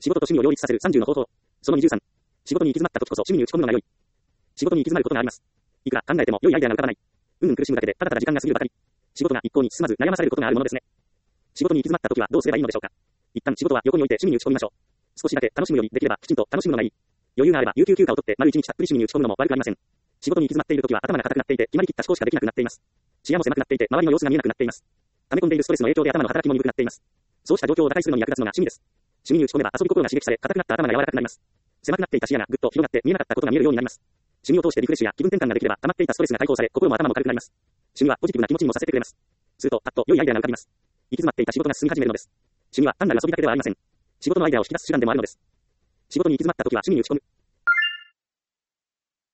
仕事と趣味を両立させる30の方法。その23。仕事に行き詰まった時こそ趣味に打ち込むのが良い。仕事に行き詰まることがあります。いくら考えても良いアイデアが浮かばない。苦しむだけでただただ時間が過ぎるばかり。仕事が一向に進まず悩まされることがあるものですね。仕事に行き詰まった時はどうすればいいのでしょうか。一旦仕事は横に置いて趣味に打ち込みましょう。少しだけ楽しむようにできればきちんと楽しむのがいい。余裕があれば有給休暇を取って丸一日たっぷり趣味に打ち込むのも悪くありません。仕事に行き詰まっている時は頭が固くなっていて決まりきった思考しかできなくなっています。視野も狭くなっていて周りの様子が見えなくなっています。溜め込んでいるストレスの影響で頭の働きも鈍くなっています。そうした状況を打開するのに役立つのが趣味です。趣味に打ち込めば遊び心が刺激され硬くなった頭が柔らかくなります。狭くなっていた視野がぐっと広がって見えなかったことが見えるようになります。趣味を通してリフレッシュや気分転換ができれば溜まっていたストレスが解放され心も頭も軽くなります。趣味はポジティブな気持ちにもさせてくれます。するとパッと良いアイデアが浮かびます。行き詰まっていた仕事が進み始めるのです。趣味は単なる遊びだけではありません。仕事のアイデアを引き出す手段でもあるのです。仕事に行き詰まった時は趣味に打ち込む。